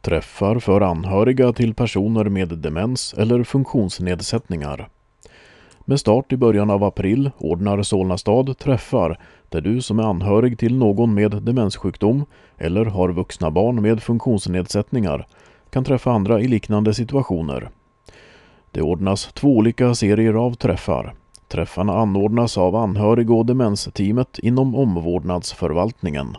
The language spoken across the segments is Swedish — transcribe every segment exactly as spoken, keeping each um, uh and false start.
Träffar för anhöriga till personer med demens eller funktionsnedsättningar. Med start i början av april ordnar Solna stad träffar där du som är anhörig till någon med demenssjukdom eller har vuxna barn med funktionsnedsättningar kan träffa andra i liknande situationer. Det ordnas två olika serier av träffar. Träffarna anordnas av anhörig- och demensteamet inom omvårdnadsförvaltningen.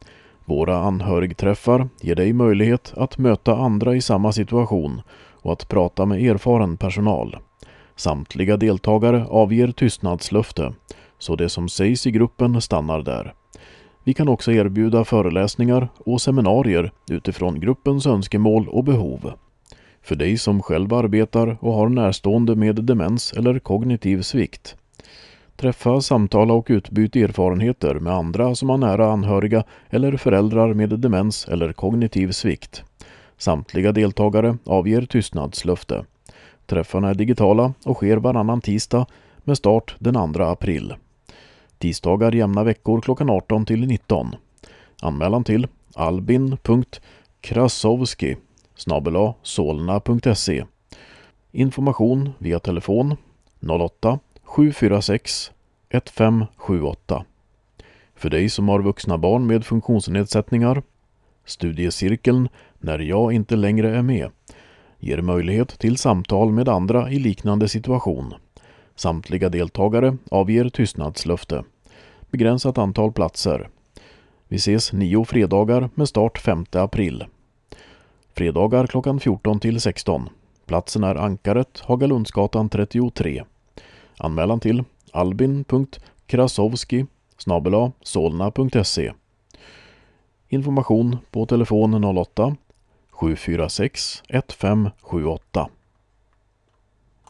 Våra anhörigträffar ger dig möjlighet att möta andra i samma situation och att prata med erfaren personal. Samtliga deltagare avger tystnadslöfte, så det som sägs i gruppen stannar där. Vi kan också erbjuda föreläsningar och seminarier utifrån gruppens önskemål och behov. För dig som själv arbetar och har närstående med demens eller kognitiv svikt. Träffa, samtala och utbyta erfarenheter med andra som har nära anhöriga eller föräldrar med demens eller kognitiv svikt. Samtliga deltagare avger tystnadslöfte. Träffarna är digitala och sker varannan tisdag med start den andra april. Tisdagar jämna veckor klockan arton till nitton. Anmälan till albin punkt krasowski snabel-a solna punkt se. Information via telefon noll åtta sju fyra sex ett fem sju åtta. För dig som har vuxna barn med funktionsnedsättningar, studiecirkeln När jag inte längre är med ger möjlighet till samtal med andra i liknande situation. Samtliga deltagare avger tystnadslöfte. Begränsat antal platser. Vi ses nio fredagar med start femte april. Fredagar klockan fjorton till sexton. Platsen är Ankaret, Hagalundsgatan trettiotre. Anmälan till albin punkt krasowski snabel-a solna punkt se. Information på telefon noll åtta sju fyra sex ett fem sju åtta.